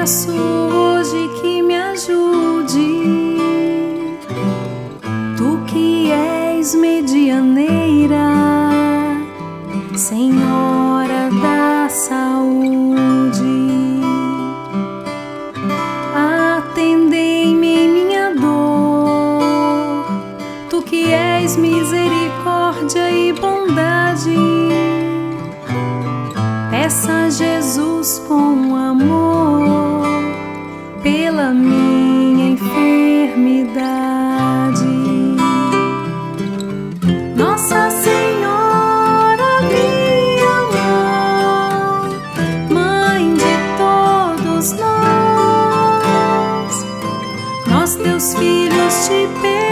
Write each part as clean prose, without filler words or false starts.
peço hoje que me ajude, tu que és medianeira, Senhora da saúde. Atendei-me em minha dor, tu que és misericórdia e bondade. Peça a Jesus com amor pela minha enfermidade. Nossa Senhora, minha mãe de todos nós teus filhos te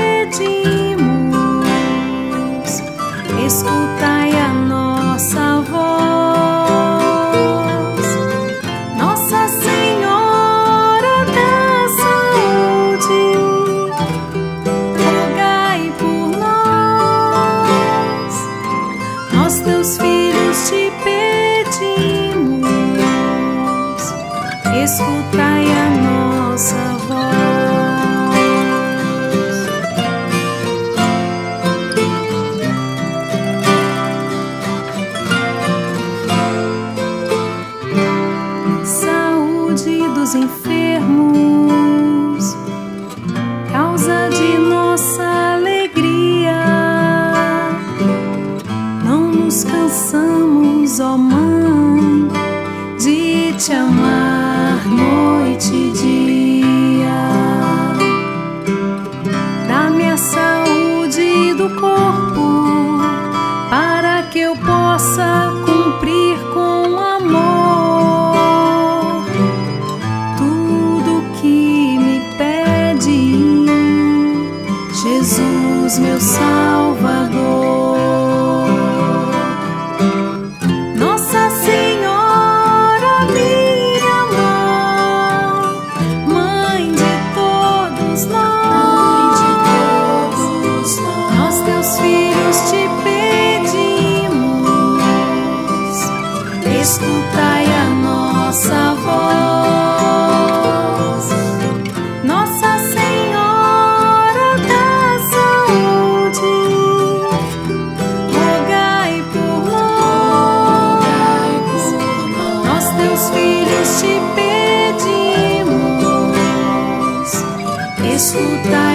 pedimos, escutai a nossa voz. Teus filhos te pedimos, escutai a nossa voz. Saúde dos enfermos, causa de nossa alegria. Nos cansamos, ó Mãe, de te amar noite e dia. Dá-me a saúde do corpo, para que eu possa cumprir com amor tudo que me pede, Jesus, meu Salvador. Escutai a nossa voz. Nossa Senhora da saúde, rogai por nós. Nós teus filhos te pedimos, escutai